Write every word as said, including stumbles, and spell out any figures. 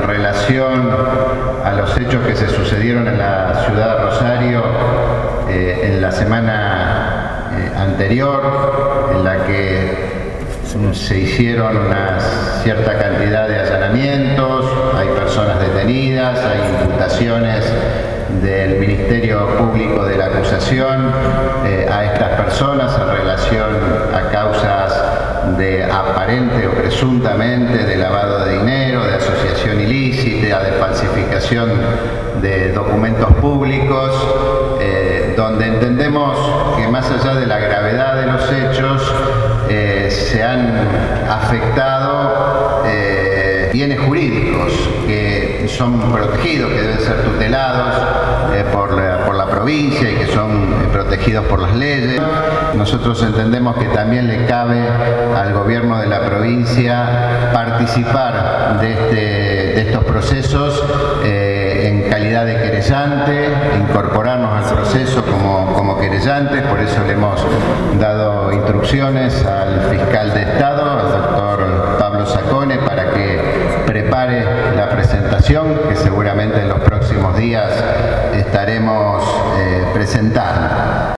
relación a los hechos que se sucedieron en la ciudad de Rosario eh, en la semana eh, anterior, en la que se hicieron una cierta cantidad de allanamientos, hay personas detenidas, hay imputaciones del Ministerio Público de la acusación eh, a estas personas en relación a causas de aparente o presuntamente de lavado de dinero, de asociación ilícita, de falsificación de documentos públicos, eh, donde entendemos que más allá de la gravedad de los hechos, eh, se han afectado eh, bienes jurídicos que son protegidos, que deben ser tutelados eh, por, la, por la provincia y que son eh, protegidos por las leyes. Nosotros entendemos que también le cabe al gobierno de la provincia participar de, este, de estos procesos eh, en calidad de querellante, incorporarnos al proceso como, como querellantes. Por eso le hemos dado instrucciones al fiscal de Estado, al doctor Pablo Sacone, para que prepare la presentación que seguramente en los próximos días estaremos eh, presentando.